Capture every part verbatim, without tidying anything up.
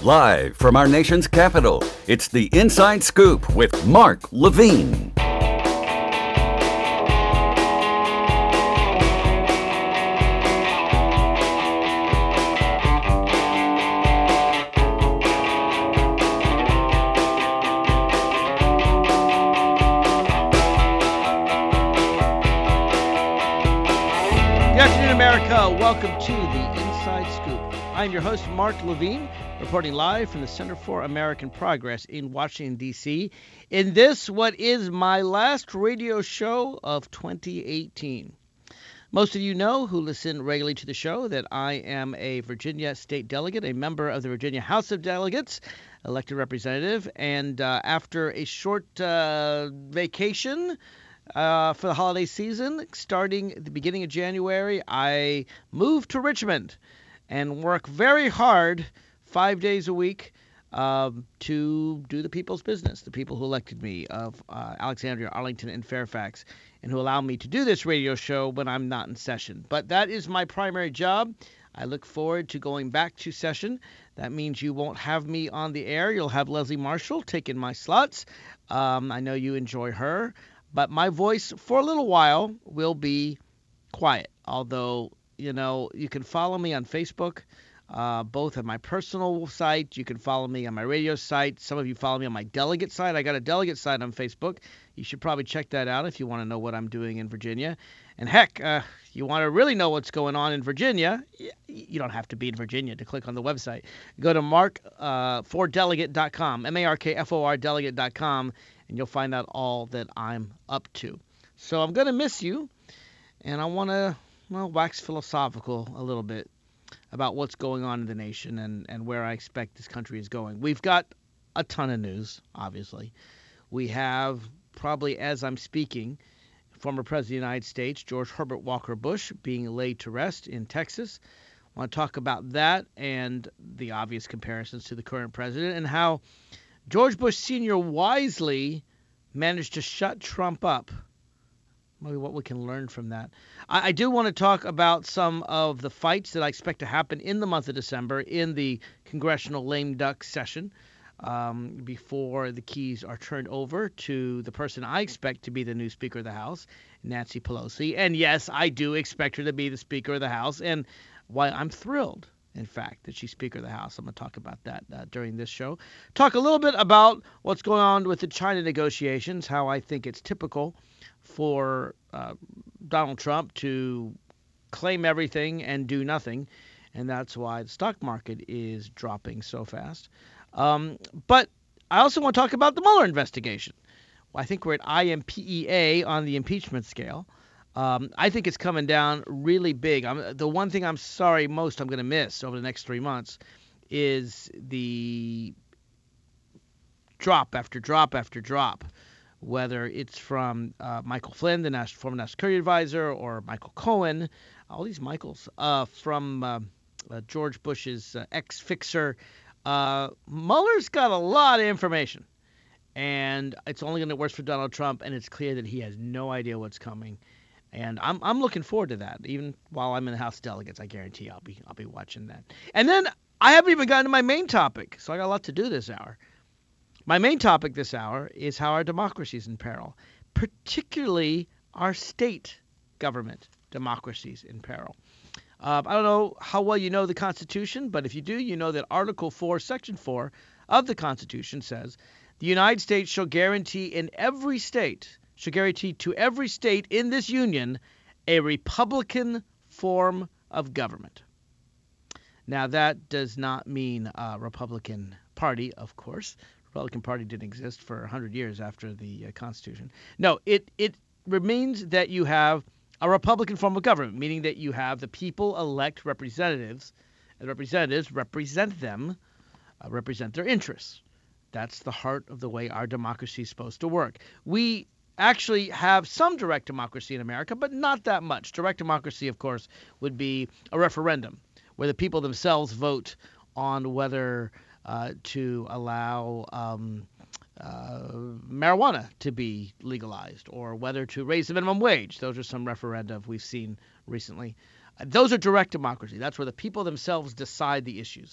Live from our nation's capital, it's the Inside Scoop with Mark Levine. Welcome to the Inside Scoop. I'm your host, Mark Levine, reporting live from the Center for American Progress in Washington, D C in this, what is my last radio show of twenty eighteen. Most of you know who listen regularly to the show that I am a Virginia state delegate, a member of the Virginia House of Delegates, elected representative, and uh, after a short uh, vacation Uh, for the holiday season, starting at the beginning of January, I moved to Richmond and work very hard, five days a week, um, to do the people's business, the people who elected me of uh, Alexandria, Arlington, and Fairfax, and who allow me to do this radio show when I'm not in session. But that is my primary job. I look forward to going back to session. That means you won't have me on the air. You'll have Leslie Marshall taking my slots. Um, I know you enjoy her. But my voice, for a little while, will be quiet. Although, you know, you can follow me on Facebook, uh, both at my personal site. You can follow me on my radio site. Some of you follow me on my delegate site. I got a delegate site on Facebook. You should probably check that out if you want to know what I'm doing in Virginia. And heck, uh, you want to really know what's going on in Virginia, you don't have to be in Virginia to click on the website. Go to mark for delegate dot com, M A R K F O R delegate dot com, and you'll find out all that I'm up to. So I'm going to miss you, and I want to, well, wax philosophical a little bit about what's going on in the nation and, and where I expect this country is going. We've got a ton of news, obviously. We have, probably as I'm speaking, former President of the United States, George Herbert Walker Bush, being laid to rest in Texas. I want to talk about that and the obvious comparisons to the current president and how George Bush Senior wisely managed to shut Trump up. Maybe what we can learn from that. I, I do want to talk about some of the fights that I expect to happen in the month of December in the congressional lame duck session um, before the keys are turned over to the person I expect to be the new Speaker of the House, Nancy Pelosi. And yes, I do expect her to be the Speaker of the House, and why I'm thrilled, in fact, that she's Speaker of the House. I'm going to talk about that uh, during this show. Talk a little bit about what's going on with the China negotiations, how I think it's typical for uh, Donald Trump to claim everything and do nothing, and that's why the stock market is dropping so fast. Um, but I also want to talk about the Mueller investigation. Well, I think we're at I M P E A on the impeachment scale. Um, I think it's coming down really big. I'm, the one thing I'm sorry most I'm going to miss over the next three months is the drop after drop after drop, whether it's from uh, Michael Flynn, the national, former National Security Advisor, or Michael Cohen, all these Michaels, uh, from uh, uh, George Bush's uh, ex-fixer. Uh, Mueller's got a lot of information, and it's only going to get worse for Donald Trump, and it's clear that he has no idea what's coming. And I'm I'm looking forward to that. Even while I'm in the House of Delegates, I guarantee I'll be I'll be watching that. And then I haven't even gotten to my main topic, so I got a lot to do this hour. My main topic this hour is how our democracy is in peril, particularly our state government democracies in peril. Uh, I don't know how well you know the Constitution, but if you do, you know that Article four, Section four of the Constitution says the United States shall guarantee in every state, shall guarantee to every state in this union a Republican form of government. Now, that does not mean a Republican Party, of course. Republican Party didn't exist for one hundred years after the uh, Constitution. No, it, it means that you have a Republican form of government, meaning that you have the people elect representatives, and representatives represent them, uh, represent their interests. That's the heart of the way our democracy is supposed to work. We actually have some direct democracy in America, but not that much. Direct democracy, of course, would be a referendum where the people themselves vote on whether uh, to allow um, uh, marijuana to be legalized or whether to raise the minimum wage. Those are some referenda we've seen recently. Uh, those are direct democracy. That's where the people themselves decide the issues.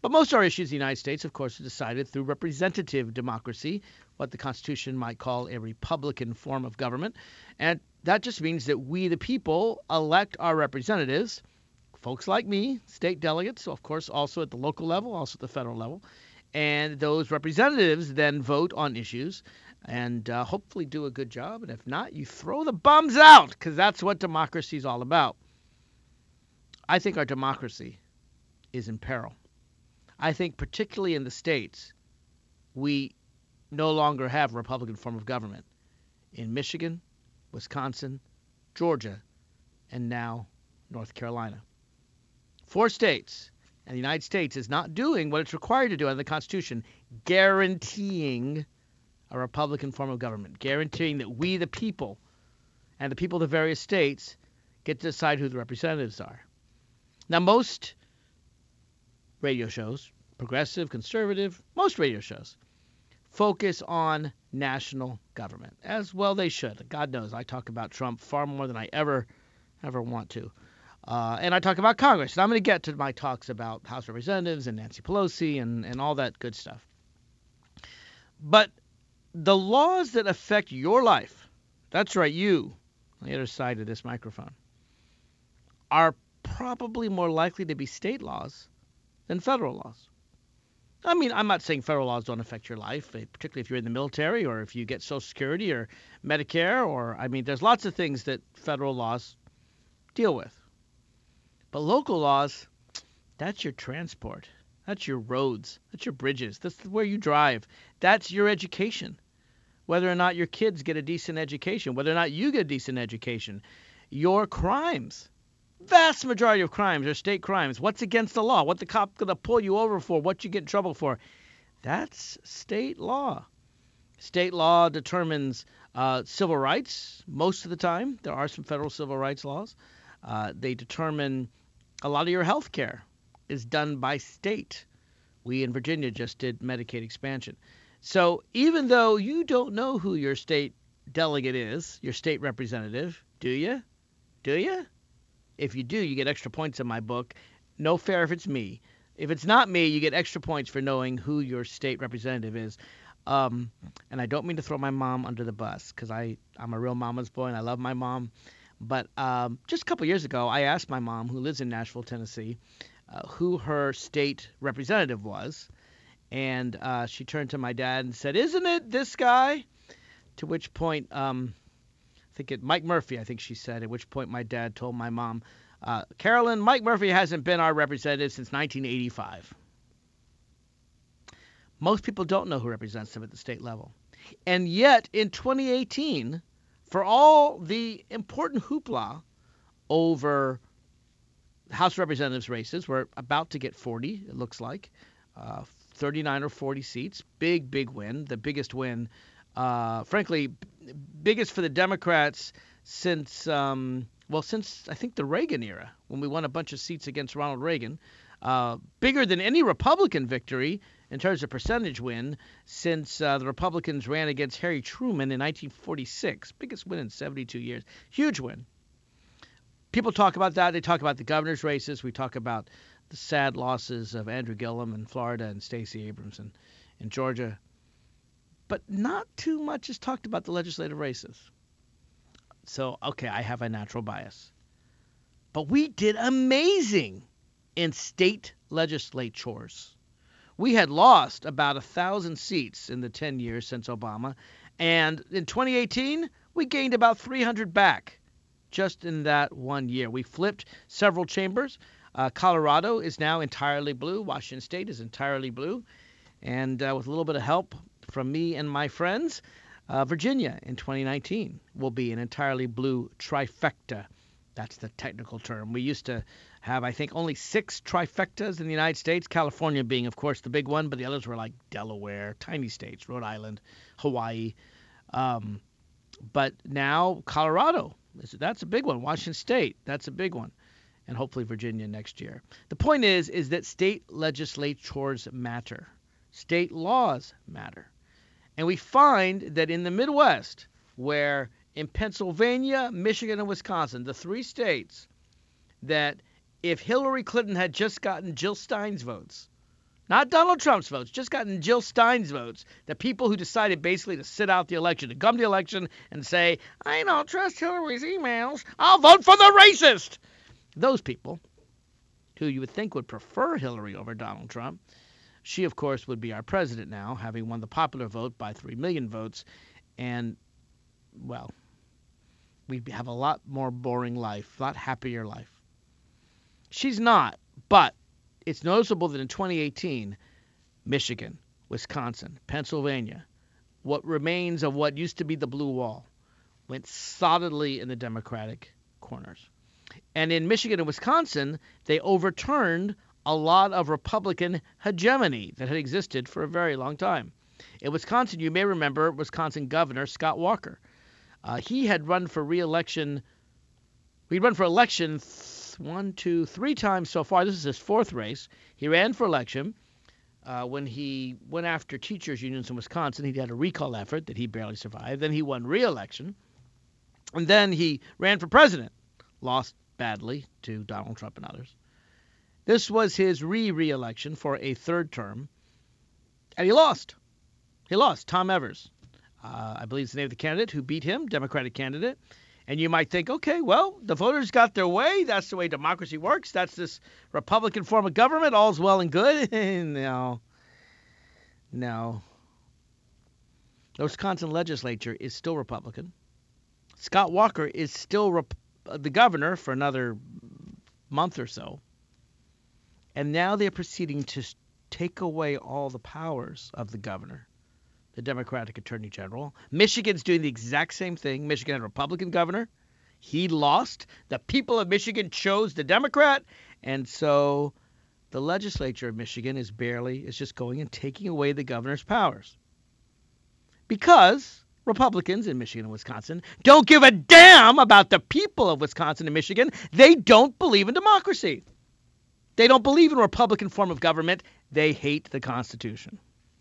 But most of our issues in the United States, of course, are decided through representative democracy, what the Constitution might call a Republican form of government. And that just means that we, the people, elect our representatives, folks like me, state delegates, of course, also at the local level, also at the federal level. And those representatives then vote on issues and uh, hopefully do a good job. And if not, you throw the bums out, because that's what democracy is all about. I think our democracy is in peril. I think particularly in the states, we no longer have a Republican form of government. In Michigan, Wisconsin, Georgia, and now North Carolina. Four states, and the United States is not doing what it's required to do under the Constitution, guaranteeing a Republican form of government, guaranteeing that we, the people, and the people of the various states get to decide who the representatives are. Now, most radio shows, progressive, conservative, most radio shows, focus on national government, as well they should. God knows I talk about Trump far more than I ever, ever want to. Uh, and I talk about Congress. And I'm going to get to my talks about House Representatives and Nancy Pelosi and, and all that good stuff. But the laws that affect your life, that's right, you, on the other side of this microphone, are probably more likely to be state laws than federal laws. I mean, I'm not saying federal laws don't affect your life, particularly if you're in the military or if you get Social Security or Medicare, or, I mean, there's lots of things that federal laws deal with. But local laws, that's your transport. That's your roads. That's your bridges. That's where you drive. That's your education. Whether or not your kids get a decent education, whether or not you get a decent education. Your crimes. Vast majority of crimes are state crimes. What's against the law? What the cop going to pull you over for? What you get in trouble for? That's state law. State law determines uh, civil rights most of the time. There are some federal civil rights laws. Uh, they determine a lot of your health care is done by state. We in Virginia just did Medicaid expansion. So even though you don't know who your state delegate is, your state representative, do you? Do you? If you do, you get extra points in my book. No fair if it's me. If it's not me, you get extra points for knowing who your state representative is. Um, and I don't mean to throw my mom under the bus, because I'm a real mama's boy and I love my mom. But um, just a couple years ago, I asked my mom, who lives in Nashville, Tennessee, uh, who her state representative was. And uh, she turned to my dad and said, "Isn't it this guy?" To which point, um, I think it Mike Murphy, I think she said, at which point my dad told my mom, uh, "Carolyn, Mike Murphy hasn't been our representative since nineteen eighty-five. Most people don't know who represents them at the state level. And yet, in twenty eighteen, for all the important hoopla over House of Representatives races, we're about to get forty, it looks like, uh, thirty-nine or forty seats. Big, big win. The biggest win, uh, frankly, biggest for the Democrats since, um, well, since I think the Reagan era, when we won a bunch of seats against Ronald Reagan. Uh, bigger than any Republican victory in terms of percentage win since uh, the Republicans ran against Harry Truman in nineteen forty-six. Biggest win in seventy-two years. Huge win. People talk about that. They talk about the governor's races. We talk about the sad losses of Andrew Gillum in Florida and Stacey Abrams in, in Georgia. But not too much is talked about the legislative races. So, okay, I have a natural bias. But we did amazing in state legislatures. We had lost about a thousand seats in the ten years since Obama, and in twenty eighteen, we gained about three hundred back just in that one year. We flipped several chambers. Uh, Colorado is now entirely blue. Washington State is entirely blue. And uh, with a little bit of help from me and my friends, uh, Virginia in twenty nineteen will be an entirely blue trifecta. That's the technical term. We used to have, I think, only six trifectas in the United States, California being, of course, the big one, but the others were like Delaware, tiny states, Rhode Island, Hawaii. Um, but now Colorado, that's a big one. Washington State, that's a big one. And hopefully Virginia next year. The point is, is that state legislatures matter. State laws matter. And we find that in the Midwest, where in Pennsylvania, Michigan, and Wisconsin, the three states that if Hillary Clinton had just gotten Jill Stein's votes, Not Donald Trump's votes, just gotten Jill Stein's votes. The people who decided basically to sit out the election, to come to the election and say, I don't trust Hillary's emails, I'll vote for the racist. Those people, who you would think would prefer Hillary over Donald Trump, she, of course, would be our president now, having won the popular vote by three million votes. And, well, we'd have a lot more boring life, a lot happier life. She's not, but it's noticeable that in twenty eighteen, Michigan, Wisconsin, Pennsylvania, what remains of what used to be the blue wall, went solidly in the Democratic corners. And in Michigan and Wisconsin, they overturned a lot of Republican hegemony that had existed for a very long time. In Wisconsin, you may remember Wisconsin Governor Scott Walker. Uh, he had run for re-election. He'd run for election th- one, two, three times so far. This is his fourth race. He ran for election. Uh, when he went after teachers' unions in Wisconsin, he had a recall effort that he barely survived. Then he won re-election. And then he ran for president, lost badly to Donald Trump and others. This was his re-re-election for a third term, and he lost. He lost. Tom Evers, uh, I believe is the name of the candidate who beat him, Democratic candidate. And you might think, okay, well, the voters got their way. That's the way democracy works. That's this Republican form of government. All's well and good. No. No. The Wisconsin legislature is still Republican. Scott Walker is still rep- the governor for another month or so. And now they're proceeding to take away all the powers of the governor, the Democratic Attorney General. Michigan's doing the exact same thing. Michigan had a Republican governor. He lost. The people of Michigan chose the Democrat. And so the legislature of Michigan is barely, is just going and taking away the governor's powers. Because Republicans in Michigan and Wisconsin don't give a damn about the people of Wisconsin and Michigan. They don't believe in democracy. They don't believe in a Republican form of government. They hate the Constitution.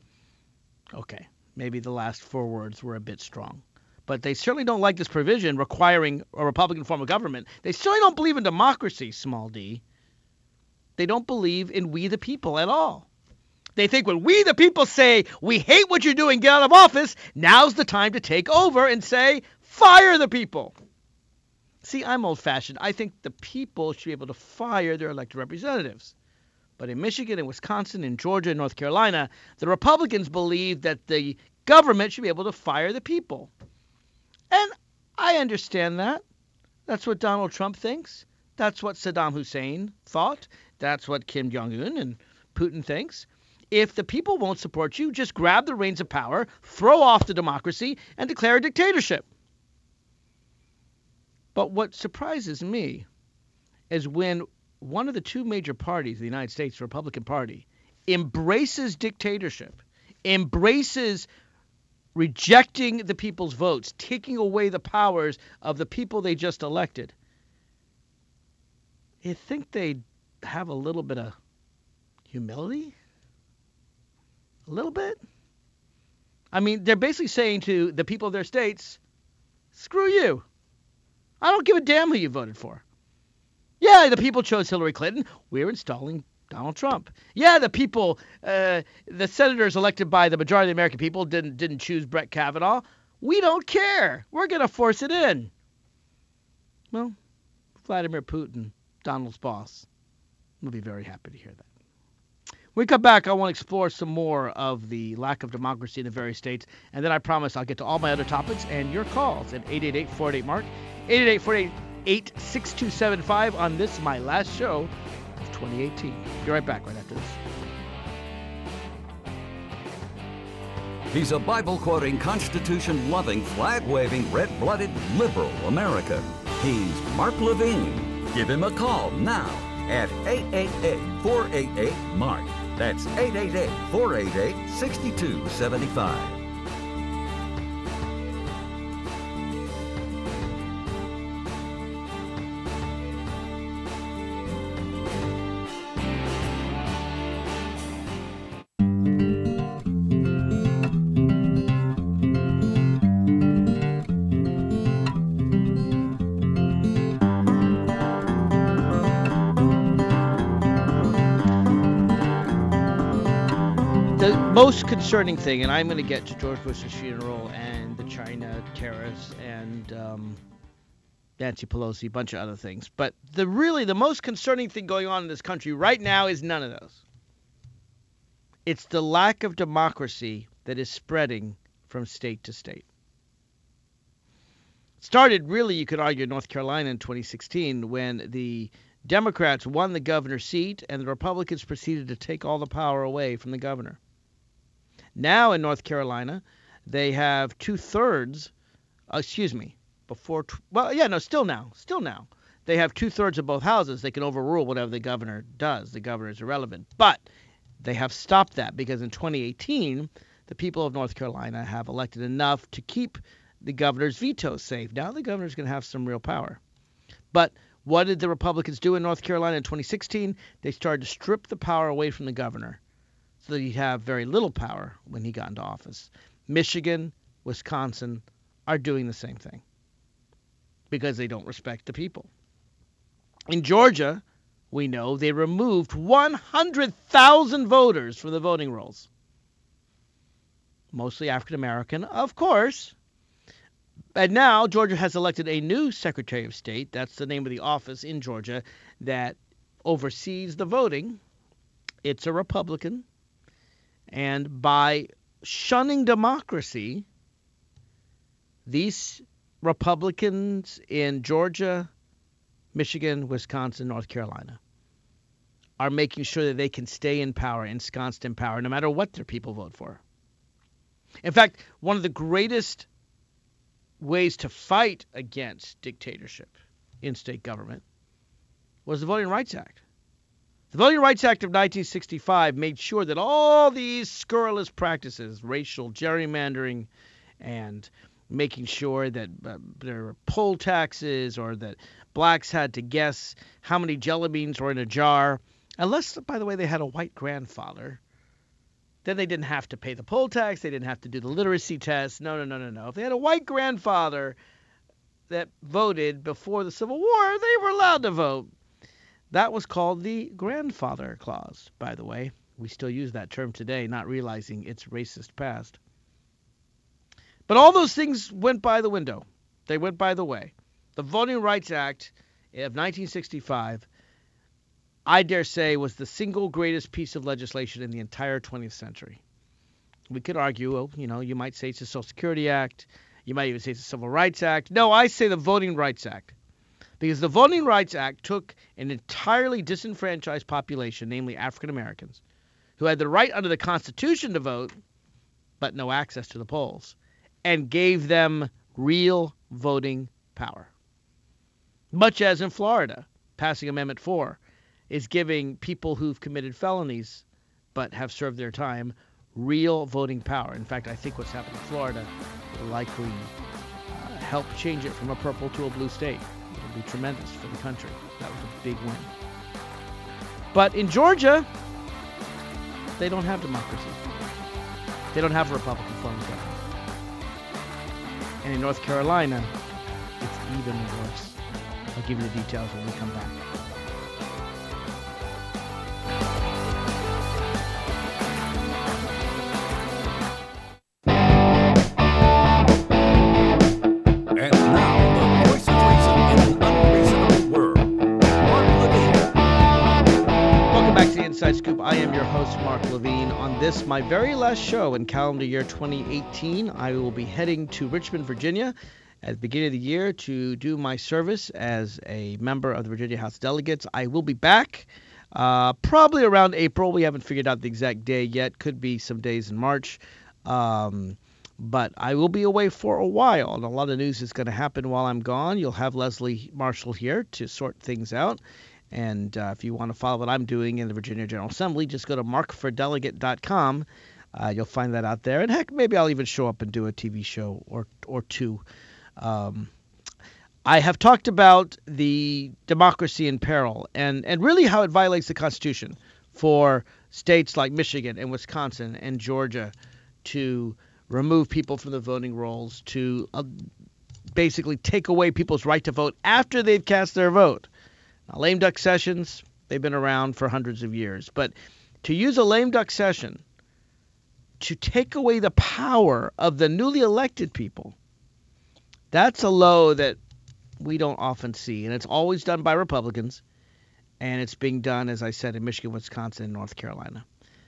Okay, maybe the last four words were a bit strong. But they certainly don't like this provision requiring a Republican form of government. They certainly don't believe in democracy, small d. They don't believe in we the people at all. They think when we the people say, we hate what you're doing, get out of office, now's the time to take over and say, fire the people. See, I'm old-fashioned. I think the people should be able to fire their elected representatives. But in Michigan and Wisconsin and Georgia and North Carolina, the Republicans believe that the government should be able to fire the people. And I understand that. That's what Donald Trump thinks. That's what Saddam Hussein thought. That's what Kim Jong-un and Putin thinks. If the people won't support you, just grab the reins of power, throw off the democracy, and declare a dictatorship. But what surprises me is when one of the two major parties of the United States, the Republican Party, embraces dictatorship, embraces rejecting the people's votes, taking away the powers of the people they just elected. You think they'd have a little bit of humility? A little bit? I mean, they're basically saying to the people of their states, screw you. I don't give a damn who you voted for. Yeah, the people chose Hillary Clinton. We're installing Donald Trump. Yeah, the people, uh, the senators elected by the majority of the American people didn't didn't choose Brett Kavanaugh. We don't care. We're going to force it in. Well, Vladimir Putin, Donald's boss, will be very happy to hear that. When we come back, I want to explore some more of the lack of democracy in the various states, and then I promise I'll get to all my other topics and your calls at eight eight eight, four eight eight, MARK, eight eight eight, four eight eight, six two seven five on this, my last show of twenty eighteen. Be right back right after this. He's a Bible-quoting, Constitution-loving, flag-waving, red-blooded liberal American. He's Mark Levine. Give him a call now at eight eight eight, four eight eight, MARK. That's eight eight eight, four eight eight, six two seven five. the most concerning thing, and I'm going to get to George Bush's funeral and the China tariffs and um, Nancy Pelosi, a bunch of other things. But the really the most concerning thing going on in this country right now is none of those. It's the lack of democracy that is spreading from state to state. It started, really, you could argue, in North Carolina in twenty sixteen when the Democrats won the governor's seat and the Republicans proceeded to take all the power away from the governor. Now in North Carolina, they have two-thirds, uh, excuse me, before, well, yeah, no, still now, still now. They have two-thirds of both houses. They can overrule whatever the governor does. The governor is irrelevant. But they have stopped that because in twenty eighteen, the people of North Carolina have elected enough to keep the governor's veto safe. Now the governor's going to have some real power. But what did the Republicans do in North Carolina in twenty sixteen? They started to strip the power away from the governor so that he'd have very little power when he got into office. Michigan, Wisconsin are doing the same thing because they don't respect the people. In Georgia, we know they removed one hundred thousand voters from the voting rolls. Mostly African American, of course. And now Georgia has elected a new Secretary of State. That's the name of the office in Georgia that oversees the voting. It's a Republican. And by shunning democracy, these Republicans in Georgia, Michigan, Wisconsin, North Carolina are making sure that they can stay in power, ensconced in power, no matter what their people vote for. In fact, one of the greatest ways to fight against dictatorship in state government was the Voting Rights Act. The Voting Rights Act of nineteen sixty-five made sure that all these scurrilous practices, racial gerrymandering and making sure that uh, there were poll taxes or that blacks had to guess how many jelly beans were in a jar, unless, by the way, they had a white grandfather. Then they didn't have to pay the poll tax. They didn't have to do the literacy test. No, no, no, no, no. If they had a white grandfather that voted before the Civil War, they were allowed to vote. That was called the grandfather clause, by the way. We still use that term today, not realizing its racist past. But all those things went by the window. They went by the way. The Voting Rights Act of nineteen sixty-five, I dare say, was the single greatest piece of legislation in the entire twentieth century. We could argue, well, you know, you might say it's the Social Security Act. You might even say it's the Civil Rights Act. No, I say the Voting Rights Act. Because the Voting Rights Act took an entirely disenfranchised population, namely African Americans, who had the right under the Constitution to vote, but no access to the polls, and gave them real voting power. Much as in Florida, passing Amendment four is giving people who've committed felonies but have served their time real voting power. In fact, I think what's happened in Florida will likely uh, help change it from a purple to a blue state. It'll be tremendous for the country. That was a big win. But in Georgia, they don't have democracy. They don't have a Republican form of government. And in North Carolina, it's even worse. I'll give you the details when we come back. And now, the voice of reason in an unreasonable world, Mark Levine. Welcome back to the Inside Scoop. I am your host, Mark Levine. On this, my very last show in calendar year twenty eighteen, I will be heading to Richmond, Virginia at the beginning of the year to do my service as a member of the Virginia House of Delegates. I will be back uh, probably around April. We haven't figured out the exact day yet. Could be some days in March. Um, but I will be away for a while, and a lot of news is going to happen while I'm gone. You'll have Leslie Marshall here to sort things out. And uh, if you want to follow what I'm doing in the Virginia General Assembly, just go to mark for delegate dot com. Uh, you'll find that out there. And heck, maybe I'll even show up and do a T V show or or two. Um, I have talked about the democracy in peril and, and really how it violates the Constitution for states like Michigan and Wisconsin and Georgia to remove people from the voting rolls, to uh, basically take away people's right to vote after they've cast their vote. Now, lame duck sessions, they've been around for hundreds of years. But to use a lame duck session to take away the power of the newly elected people, that's a low that we don't often see. And it's always done by Republicans. And it's being done, as I said, in Michigan, Wisconsin, and North Carolina.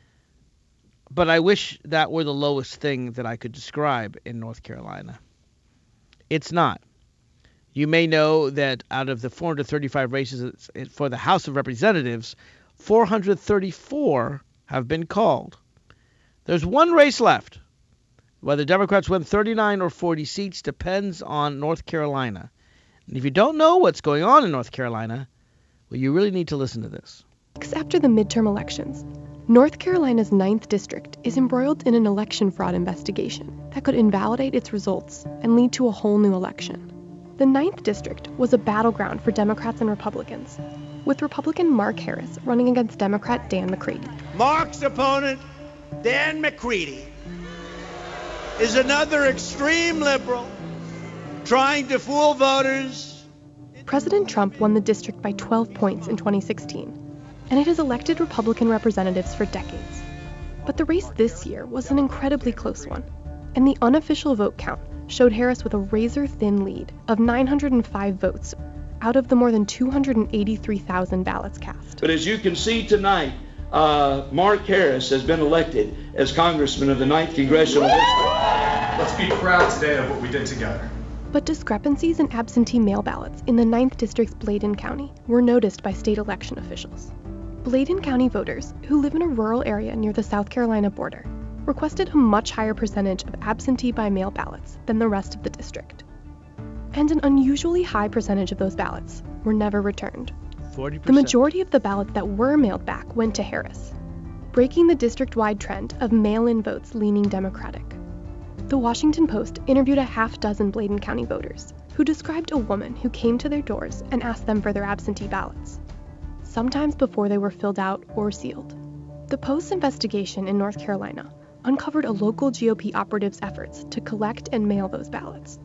But I wish that were the lowest thing that I could describe in North Carolina. It's not. You may know that out of the four hundred thirty-five races for the House of Representatives, four hundred thirty-four have been called. There's one race left. Whether Democrats win thirty-nine or forty seats depends on North Carolina. And if you don't know what's going on in North Carolina, well, you really need to listen to this. After the midterm elections, North Carolina's ninth District is embroiled in an election fraud investigation that could invalidate its results and lead to a whole new election. The ninth District was a battleground for Democrats and Republicans, with Republican Mark Harris running against Democrat Dan McCready. Mark's opponent, Dan McCready, is another extreme liberal trying to fool voters. President Trump won the district by twelve points in twenty sixteen, and it has elected Republican representatives for decades. But the race this year was an incredibly close one, and the unofficial vote count showed Harris with a razor-thin lead of nine hundred five votes out of the more than two hundred eighty-three thousand ballots cast. But as you can see tonight, uh, Mark Harris has been elected as Congressman of the ninth Congressional District. Let's be proud today of what we did together. But discrepancies in absentee mail ballots in the ninth District's Bladen County were noticed by state election officials. Bladen County voters, who live in a rural area near the South Carolina border, requested a much higher percentage of absentee by mail ballots than the rest of the district. And an unusually high percentage of those ballots were never returned. forty percent. The majority of the ballots that were mailed back went to Harris, breaking the district-wide trend of mail-in votes leaning Democratic. The Washington Post interviewed a half dozen Bladen County voters who described a woman who came to their doors and asked them for their absentee ballots, sometimes before they were filled out or sealed. The Post's investigation in North Carolina uncovered a local G O P operative's efforts to collect and mail those ballots.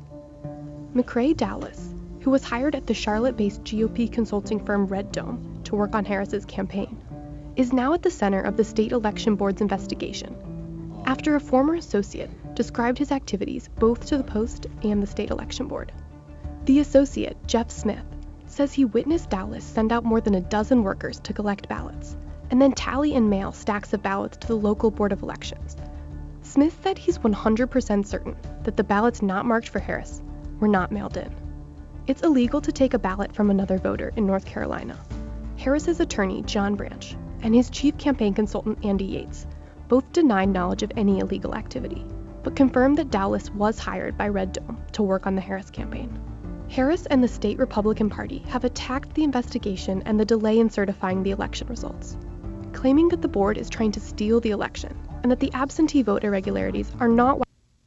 McCrae Dowless, who was hired at the Charlotte-based G O P consulting firm Red Dome to work on Harris's campaign, is now at the center of the state election board's investigation, after a former associate described his activities both to the Post and the state election board. The associate, Jeff Smith, says he witnessed Dowless send out more than a dozen workers to collect ballots, and then tally and mail stacks of ballots to the local board of elections. Smith said he's one hundred percent certain that the ballots not marked for Harris were not mailed in. It's illegal to take a ballot from another voter in North Carolina. Harris's attorney, John Branch, and his chief campaign consultant, Andy Yates, both denied knowledge of any illegal activity, but confirmed that Dowless was hired by Red Dome to work on the Harris campaign. Harris and the state Republican Party have attacked the investigation and the delay in certifying the election results, claiming that the board is trying to steal the election and that the absentee vote irregularities are not.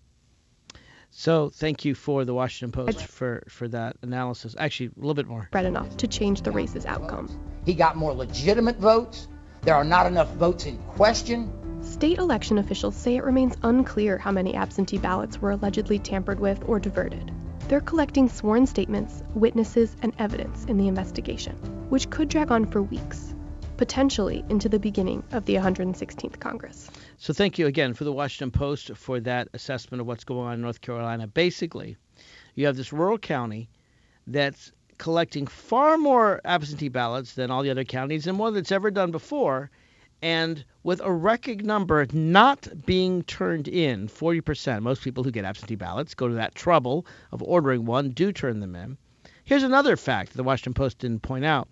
So thank you for the Washington Post for, for that analysis. Actually, a little bit more. Spread enough to change the race's outcome. He got more legitimate votes. There are not enough votes in question. State election officials say it remains unclear how many absentee ballots were allegedly tampered with or diverted. They're collecting sworn statements, witnesses, and evidence in the investigation, which could drag on for weeks, potentially into the beginning of the one hundred sixteenth Congress. So thank you again for the Washington Post for that assessment of what's going on in North Carolina. Basically, you have this rural county that's collecting far more absentee ballots than all the other counties and more than it's ever done before, and with a record number not being turned in, forty percent. Most people who get absentee ballots go to that trouble of ordering one, do turn them in. Here's another fact the Washington Post didn't point out.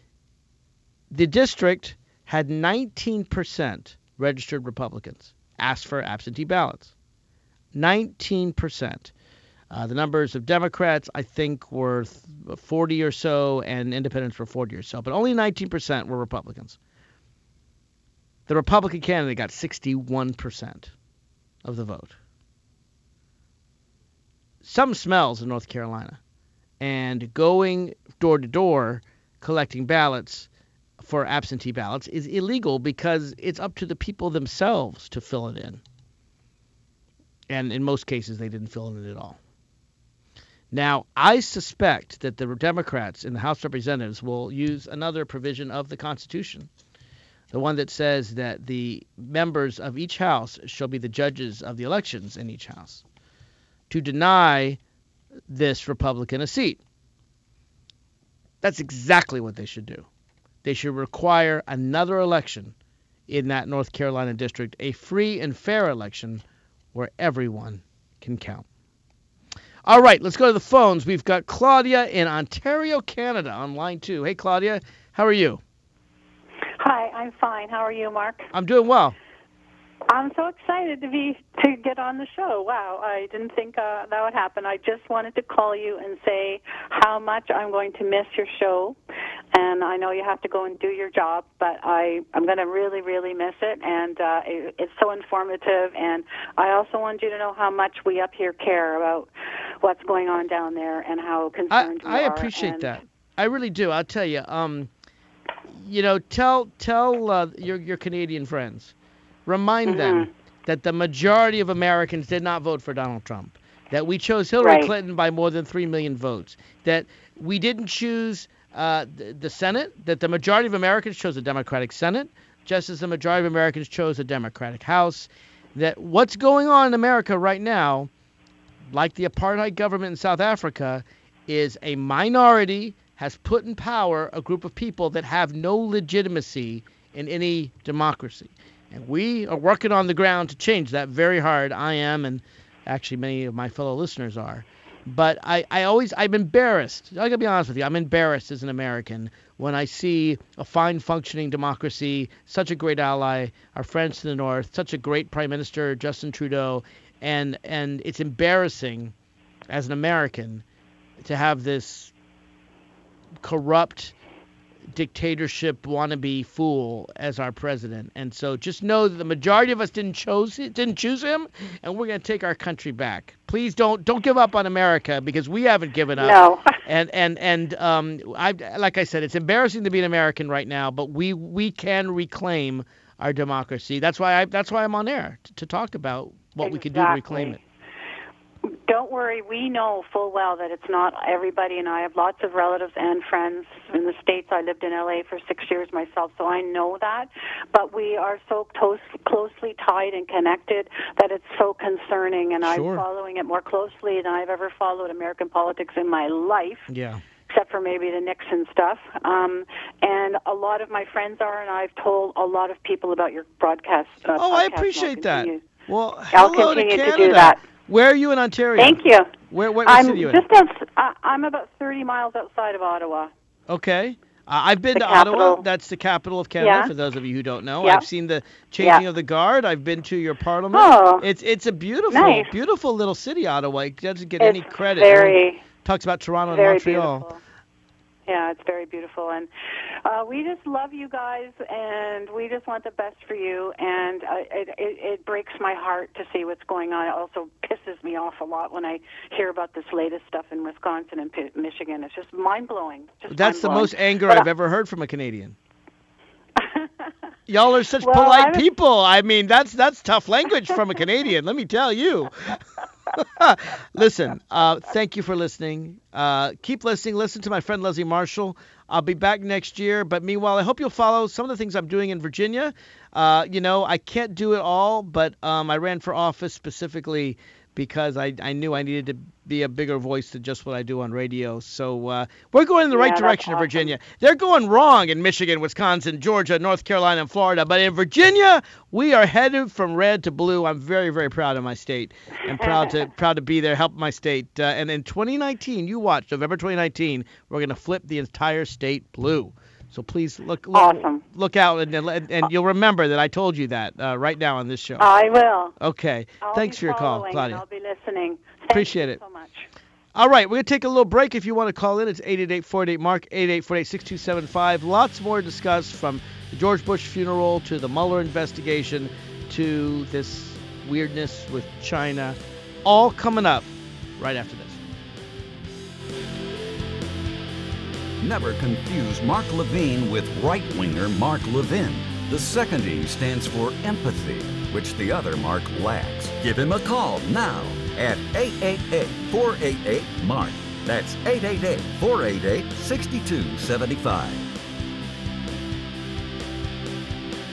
The district had nineteen percent registered Republicans asked for absentee ballots. nineteen percent. Uh, the numbers of Democrats, I think, were forty or so, and independents were forty or so. But only nineteen percent were Republicans. The Republican candidate got sixty-one percent of the vote. Some smells in North Carolina. And going door to door collecting ballots for absentee ballots is illegal because it's up to the people themselves to fill it in. And in most cases, they didn't fill it in at all. Now, I suspect that the Democrats in the House of Representatives will use another provision of the Constitution the one that says that the members of each house shall be the judges of the elections in each house, to deny this Republican a seat. That's exactly what they should do. They should require another election in that North Carolina district, a free and fair election where everyone can count. All right, let's go to the phones. We've got Claudia in Ontario, Canada on line two. Hey, Claudia, how are you? Hi, I'm fine. How are you, Mark? I'm doing well. I'm so excited to be to get on the show. Wow, I didn't think uh, that would happen. I just wanted to call you and say how much I'm going to miss your show. And I know you have to go and do your job, but I, I'm going to really, really miss it. And uh, it, it's so informative. And I also want you to know how much we up here care about what's going on down there and how concerned I, we I are. appreciate and that. I really do. I'll tell you. Um, you know, tell tell uh, your your Canadian friends, remind mm-hmm. them that the majority of Americans did not vote for Donald Trump. That we chose Hillary right. Clinton by more than three million votes. That we didn't choose uh, the, the Senate. That the majority of Americans chose a Democratic Senate, just as the majority of Americans chose a Democratic House. That what's going on in America right now, like the apartheid government in South Africa, is a minority has put in power a group of people that have no legitimacy in any democracy. And we are working on the ground to change that very hard. I am, and actually many of my fellow listeners are. But I, I always, I'm embarrassed. I gotta be honest with you. I'm embarrassed as an American when I see a fine functioning democracy, such a great ally, our friends to the north, such a great Prime Minister, Justin Trudeau, and and it's embarrassing as an American to have this corrupt dictatorship wannabe fool as our president. And so just know that the majority of us didn't chose didn't choose him, and we're going to take our country back. Please don't don't give up on America, because we haven't given up. No. and and and um I like I said, it's embarrassing to be an American right now, but we we can reclaim our democracy. That's why I that's why I'm on air to, to talk about what exactly. we can do to reclaim it. Don't worry, we know full well that it's not everybody, and I have lots of relatives and friends in the States. I lived in L A for six years myself, so I know that. But we are so close, closely tied and connected that it's so concerning, and Sure. I'm following it more closely than I've ever followed American politics in my life. Yeah. Except for maybe the Nixon stuff. Um, and a lot of my friends are, and I've told a lot of people about your broadcast. Uh, Oh, I podcast, appreciate that. continue. Well, I'll hello to continue to Canada. do that. Where are you in Ontario? Thank you. Where, where, what I'm city are you in? just outs- I- I'm about thirty miles outside of Ottawa. Okay. Uh, I've been The to capital. Ottawa. That's the capital of Canada, Yeah. for those of you who don't know. Yeah. I've seen the changing Yeah. of the guard. I've been to your parliament. Oh. It's it's a beautiful, Nice. beautiful little city, Ottawa. It doesn't get It's any credit. very, Everyone talks about Toronto and very Montreal. beautiful. Yeah, it's very beautiful, and uh, we just love you guys, and we just want the best for you. And uh, it, it it breaks my heart to see what's going on. It also pisses me off a lot when I hear about this latest stuff in Wisconsin and P- Michigan. It's just mind blowing. That's the most anger But I've I- ever heard from a Canadian. Y'all are such Well, polite I was- people. I mean, that's that's tough language from a Canadian, let me tell you. Listen, uh, thank you for listening. Uh, keep listening. Listen to my friend Leslie Marshall. I'll be back next year. But meanwhile, I hope you'll follow some of the things I'm doing in Virginia. Uh, you know, I can't do it all, but um, I ran for office specifically because I, I knew I needed to be a bigger voice than just what I do on radio. So uh, we're going in the Yeah, right that's direction in awesome. Virginia. They're going wrong in Michigan, Wisconsin, Georgia, North Carolina, and Florida. But in Virginia, we are headed from red to blue. I'm very, very proud of my state and proud to proud to be there, help my state. Uh, and in twenty nineteen, you watch, November twenty nineteen, we're going to flip the entire state blue. So please look look, Awesome. look out, and, and and you'll remember that I told you that uh, right now on this show. I will. Okay. I'll Thanks be for your call, following, Claudia. and I'll be listening. Thank Appreciate you it. so much. All right, we're going to take a little break. If you want to call in, it's eight eight eight, four eight eight, M A R C, eight eight eight, four eight eight, six two seven five. Lots more to discuss, from the George Bush funeral to the Mueller investigation to this weirdness with China. All coming up right after this. Never confuse Mark Levine with right-winger Mark Levin. The second E stands for empathy, which the other Mark lacks. Give him a call now at eight eight eight, four eight eight, M A R C. That's eight eight eight, four eight eight, six two seven five.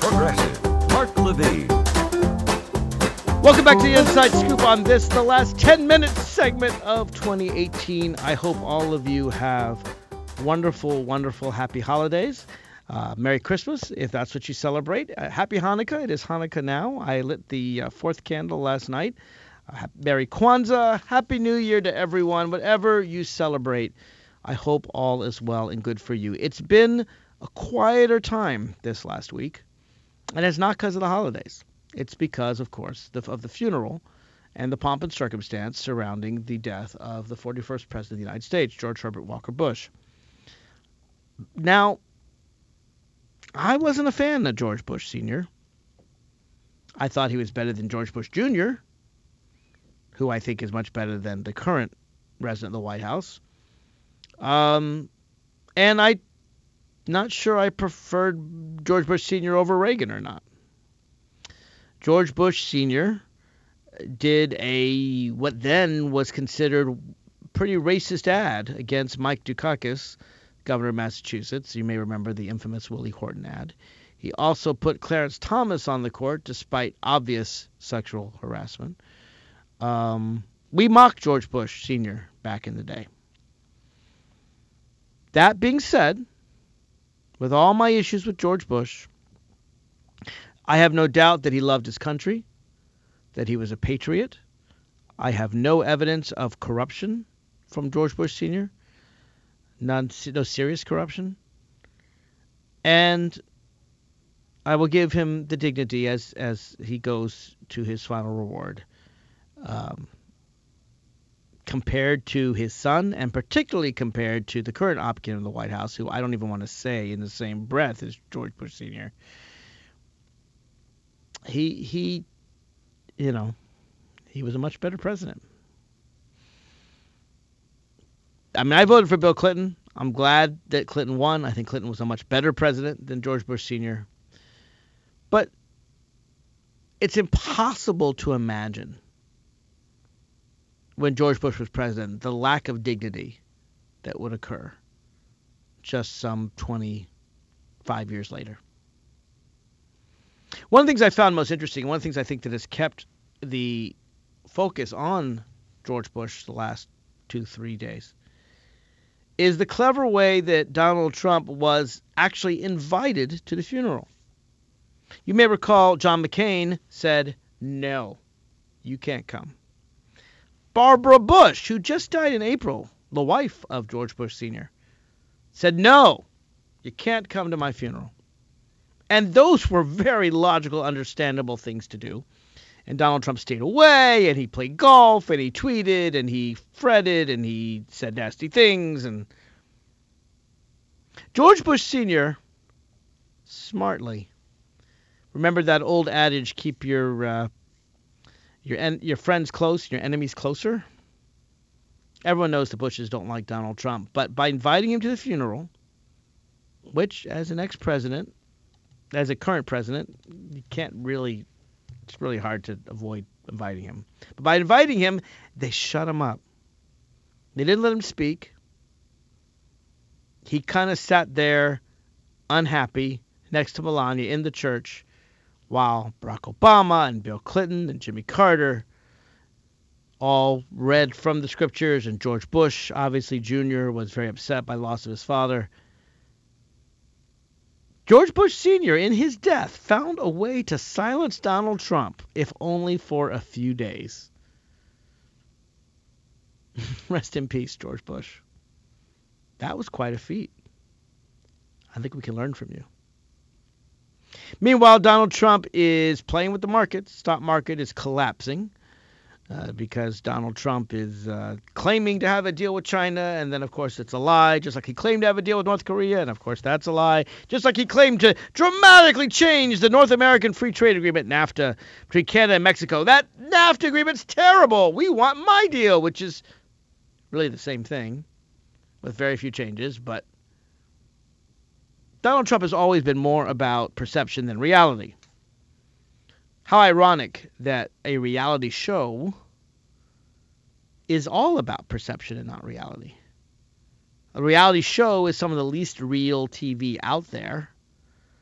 progressive, Mark Levine. Welcome back to the Inside Scoop on this, the last ten-minute segment of twenty eighteen. I hope all of you have wonderful, wonderful, happy holidays. Uh, Merry Christmas, if that's what you celebrate. Uh, happy Hanukkah. It is Hanukkah now. I lit the uh, fourth candle last night. Uh, Merry Kwanzaa. Happy New Year to everyone. Whatever you celebrate, I hope all is well and good for you. It's been a quieter time this last week, and it's not because of the holidays. It's because, of course, the, of the funeral and the pomp and circumstance surrounding the death of the forty-first President of the United States, George Herbert Walker Bush. Now, I wasn't a fan of George Bush Senior I thought he was better than George Bush Junior, who I think is much better than the current resident of the White House. Um, and I'm not sure I preferred George Bush Senior over Reagan or not. George Bush Senior did a what then was considered pretty racist ad against Mike Dukakis, governor of Massachusetts. You may remember the infamous Willie Horton ad. He also put Clarence Thomas on the court despite obvious sexual harassment. Um, we mocked George Bush Senior back in the day. That being said, with all my issues with George Bush, I have no doubt that he loved his country, that he was a patriot. I have no evidence of corruption from George Bush Senior None, no serious corruption. And I will give him the dignity as, as he goes to his final reward. Um, compared to his son, and particularly compared to the current occupant of the White House, who I don't even want to say in the same breath as George Bush Senior He, he, you know, he was a much better president. I mean, I voted for Bill Clinton. I'm glad that Clinton won. I think Clinton was a much better president than George Bush Senior But it's impossible to imagine, when George Bush was president, the lack of dignity that would occur just some twenty-five years later. One of the things I found most interesting, one of the things I think that has kept the focus on George Bush the last two, three days, is the clever way that Donald Trump was actually invited to the funeral. You may recall John McCain said, no, you can't come. Barbara Bush, who just died in April, the wife of George Bush Senior, said, no, you can't come to my funeral. And those were very logical, understandable things to do. And Donald Trump stayed away, and he played golf, and he tweeted, and he fretted, and he said nasty things. And George Bush Senior, smartly, remember that old adage, keep your uh, your en- your friends close, your enemies closer? Everyone knows the Bushes don't like Donald Trump. But by inviting him to the funeral, which, as an ex-president, as a current president, you can't really... It's really hard to avoid inviting him. But by inviting him, they shut him up. They didn't let him speak. He kind of sat there unhappy next to Melania in the church while Barack Obama and Bill Clinton and Jimmy Carter all read from the scriptures, and George Bush, obviously Junior, was very upset by the loss of his father. George Bush Senior, in his death, found a way to silence Donald Trump, if only for a few days. Rest in peace, George Bush. That was quite a feat. I think we can learn from you. Meanwhile, Donald Trump is playing with the markets. Stock market is collapsing uh, because Donald Trump is uh, claiming to have a deal with China, and then, of course, it's a lie, just like he claimed to have a deal with North Korea, and, of course, that's a lie, just like he claimed to dramatically change the North American Free Trade Agreement, NAFTA, between Canada and Mexico. That NAFTA agreement's terrible. We want my deal, which is really the same thing with very few changes, but Donald Trump has always been more about perception than reality. How ironic that a reality show is all about perception and not reality. A reality show is some of the least real T V out there.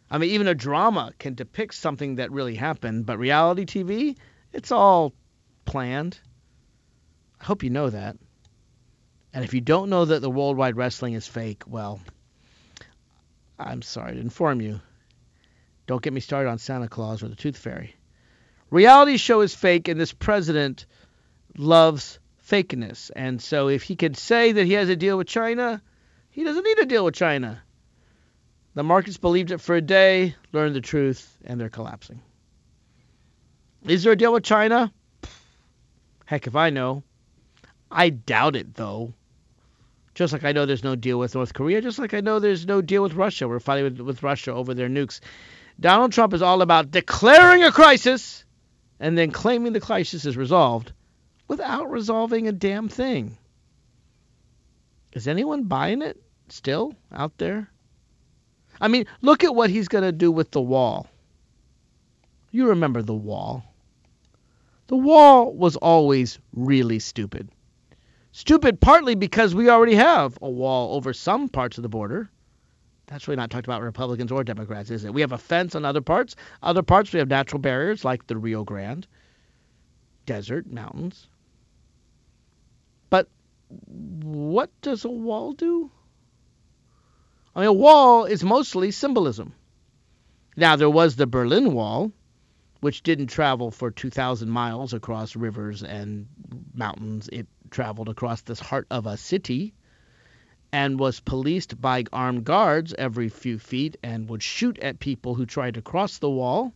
I mean, even a drama can depict something that really happened, but reality T V, it's all planned. I hope you know that. And if you don't know that the Worldwide Wrestling is fake, well, I'm sorry to inform you. Don't get me started on Santa Claus or the Tooth Fairy. Reality show is fake, and this president loves fakeness. And so if he can say that he has a deal with China, he doesn't need a deal with China. The markets believed it for a day, learned the truth, and they're collapsing. Is there a deal with China? Heck if I know. I doubt it, though. Just like I know there's no deal with North Korea, just like I know there's no deal with Russia. We're fighting with, with Russia over their nukes. Donald Trump is all about declaring a crisis and then claiming the crisis is resolved without resolving a damn thing. Is anyone buying it still out there? I mean, look at what he's going to do with the wall. You remember the wall. The wall was always really stupid. Stupid partly because we already have a wall over some parts of the border. That's really not talked about Republicans or Democrats, is it? We have a fence on other parts. Other parts we have natural barriers like the Rio Grande, desert, mountains. But what does a wall do? I mean, a wall is mostly symbolism. Now, there was the Berlin Wall, which didn't travel for two thousand miles across rivers and mountains. It traveled across this heart of a city and was policed by armed guards every few feet and would shoot at people who tried to cross the wall.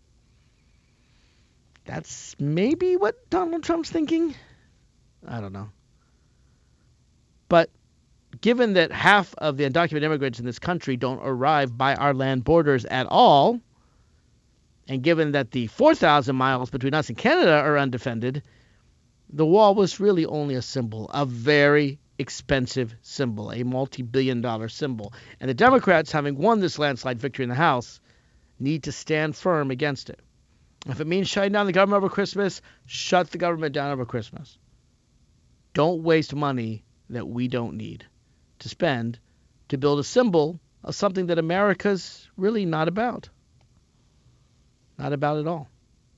That's maybe what Donald Trump's thinking. I don't know. But given that half of the undocumented immigrants in this country don't arrive by our land borders at all, and given that the four thousand miles between us and Canada are undefended, the wall was really only a symbol, a very expensive symbol, a multi-billion dollar symbol. And the Democrats, having won this landslide victory in the House, need to stand firm against it. If it means shutting down the government over Christmas, shut the government down over Christmas. Don't waste money that we don't need to spend to build a symbol of something that America's really not about. Not about at all.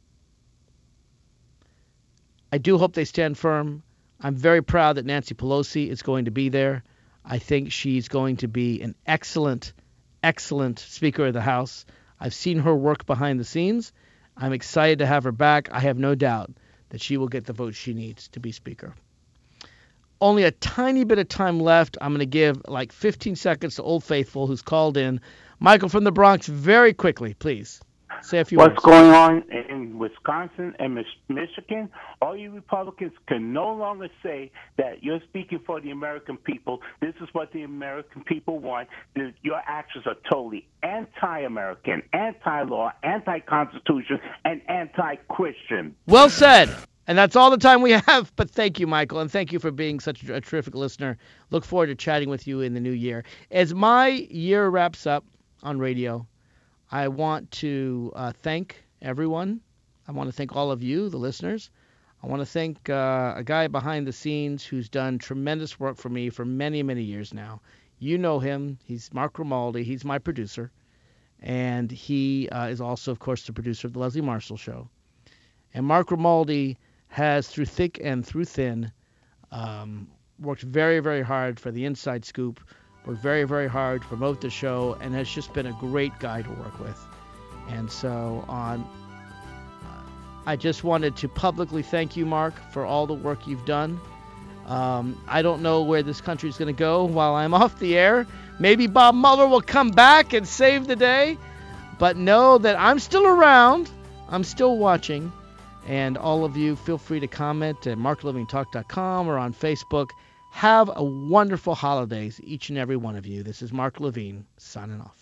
I do hope they stand firm. I'm very proud that Nancy Pelosi is going to be there. I think she's going to be an excellent, excellent Speaker of the House. I've seen her work behind the scenes. I'm excited to have her back. I have no doubt that she will get the votes she needs to be Speaker. Only a tiny bit of time left. I'm going to give like fifteen seconds to Old Faithful, who's called in. Michael from the Bronx, very quickly, please. Say a few What's words. going on in Wisconsin and Mich- Michigan? All you Republicans can no longer say that you're speaking for the American people. This is what the American people want. The, your actions are totally anti-American, anti-law, anti-constitution, and anti-Christian. Well said. And that's all the time we have. But thank you, Michael, and thank you for being such a terrific listener. Look forward to chatting with you in the new year. As my year wraps up on radio, I want to uh, thank everyone. I want to thank all of you, the listeners. I want to thank uh, a guy behind the scenes who's done tremendous work for me for many, many years now. You know him. He's Mark Grimaldi. He's my producer. And he uh, is also, of course, the producer of The Leslie Marshall Show. And Mark Grimaldi has, through thick and through thin, um, worked very, very hard for the Inside Scoop, worked very, very hard to promote the show, and has just been a great guy to work with. And so on, I just wanted to publicly thank you, Mark, for all the work you've done. Um, I don't know where this country is going to go while I'm off the air. Maybe Bob Mueller will come back and save the day. But know that I'm still around. I'm still watching. And all of you, feel free to comment at mark living talk dot com or on Facebook. Have a wonderful holidays, each and every one of you. This is Mark Levine, signing off.